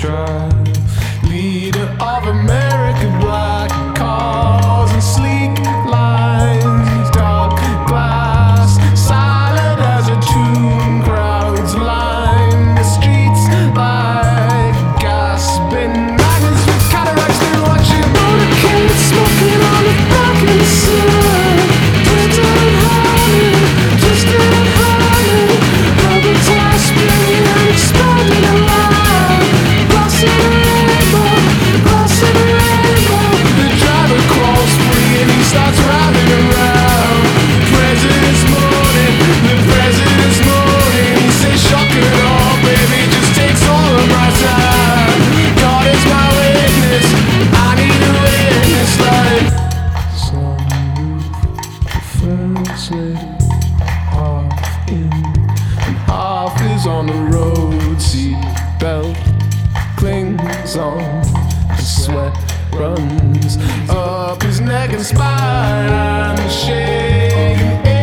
drive. Leader of American black cars and sleek lines, dark glass, silent as a tomb. Crowds line the streets like gasping magnets with cataracts. They watch you motorcade smoking on the back of the sun. Twisted and hiding, twisted and hiding. Rubber tires spinning and exploding alive. Glass in a rainbow, glass in a rainbow. The driver crawls free and he starts riding around. President's morning, the president's morning. He says, shock it all, baby, just takes all of my time. God is my witness, I need a witness like sunroof, the first lady, half in and half is on the road. Seat belt clings on, the sweat runs up his neck and spine. I'm shaking.